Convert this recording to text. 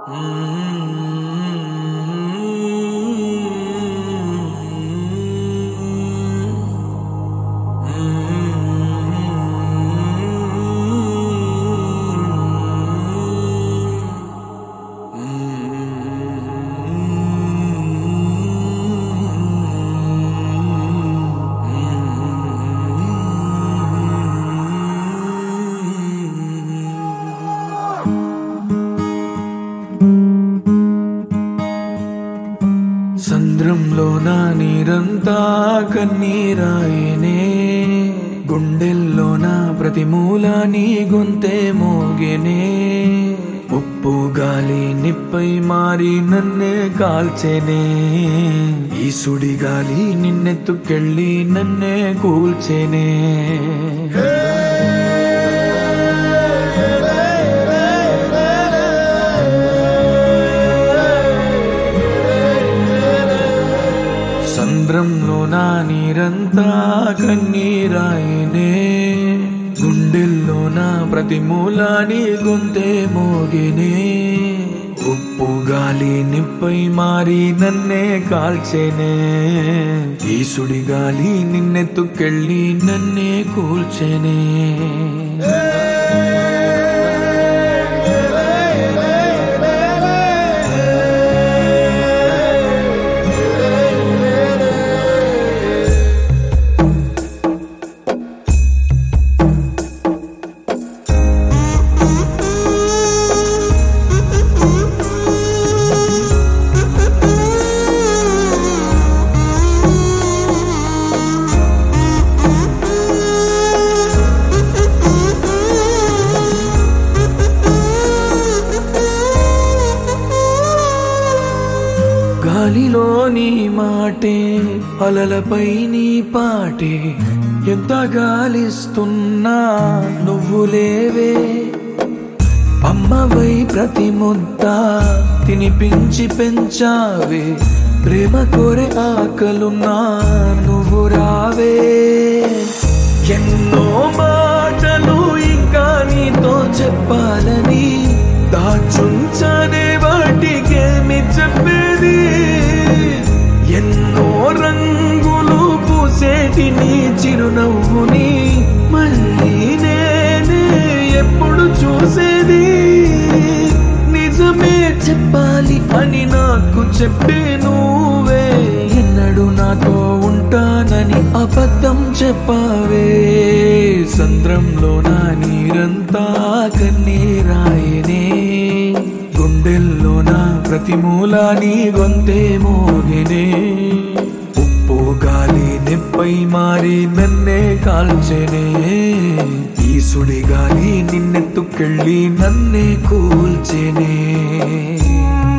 సంద్రంలో నా నీరంతా కన్నీరాయనే, గుండెల్లో నా ప్రతి మూల నీ గొంతే మోగెనే. ఉప్పు గాలి నిప్పై మారి నన్నే కాల్చెనే, ఈ సుడి గాలి నిన్నెత్తుకెళ్ళి నన్నే కూల్చెనే. సంద్రంలో నా నీరంతా కన్నీరాయనే, గుండెల్లో నా ప్రతి మూల నీ గొంతే మోగెనే. ఉప్పు గాలి నిప్పై మారి నన్నే కాల్చెనే, ఈ సుడి గాలి నిన్నెత్తుకెళ్ళి నన్నే కూల్చెనే. గాలిలో నీ మాటే, అలలపై నీ పాటే, ఎంత గాలిస్తున్నా నువ్వు లేవే. అమ్మవై ప్రతి ముద్ద తినిపించి పెంచావే, ప్రేమ కోరే ఆకలున్నా నువ్వు రావే. ఎన్నో మాటలు ఇంకా నీతో చెప్పాలని దాచుంచనే, వాటికేమి చెప్పేది. ఎన్నో రంగులు పూసేటి నీ చిరునవ్వుని మళ్ళీ నేనే ఎప్పుడు చూసేది. నిజమే చెప్పాలి అని నాకు చెప్పే నువ్వే, ఎన్నడూ నాతో ఉంటానని అబద్ధం చెప్పావే. సంద్రంలో నా నీరంతా కన్నీరాయనే, గుండెల్లో నా ప్రతి మూల నీ గొంతే మోగెనే. ఉప్పు గాలి నిప్పై మారి నన్నే కాల్చెనే, ఈ సుడి గాలి నిన్నెత్తుకెళ్ళి నన్నే కూల్చెనే.